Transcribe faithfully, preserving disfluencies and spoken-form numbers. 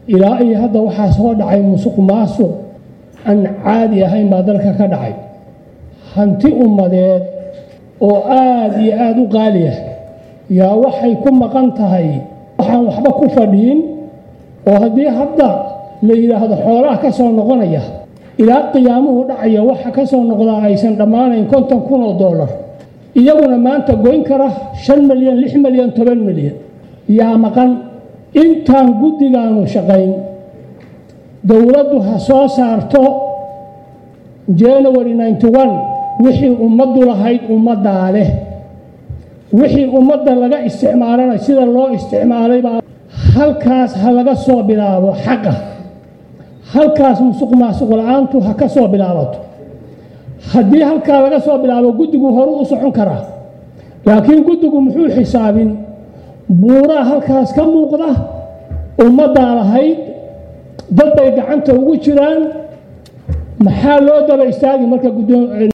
ilaa iyo hadda waxaa soo dhacay musuq maasuq aan caadi ahayn baa dalka ka dhacay hanti ummadeed oo aad iyo aad u qaali ah yaa waxay ku maqan tahay waxaan waxba ku fadhiin oo haddii hadda la yiraahdo xoolaha ka soo noqonaya ilaa qiyaamuhu dhacaya waxa ka soo noqdaa aysan dhammaanayn konton kun oo dollar iyaguna maanta goyn kara shan milyan lix milyan toban milyan yaa maqan intaan guddigaanu shaqayn dowladdu ha soo saarto January ninety-one wixii ummaddu lahayd ummaddaa leh wixii ummadda laga isticmaalana sida loo isticmaalay baa halkaas ha laga soo bilaabo xaqa halkaas musuq maasuq la'aantu ha ka soo bilaabato haddii halkaa laga soo bilaabo guddigu hore u socon karaa laakiin guddigu muxuu xisaabin buuraa halkaas ka muuqda ummaddaa lahayd dad bay gacanta ugu jiraan maxaa loo daba istaagi marka guddoon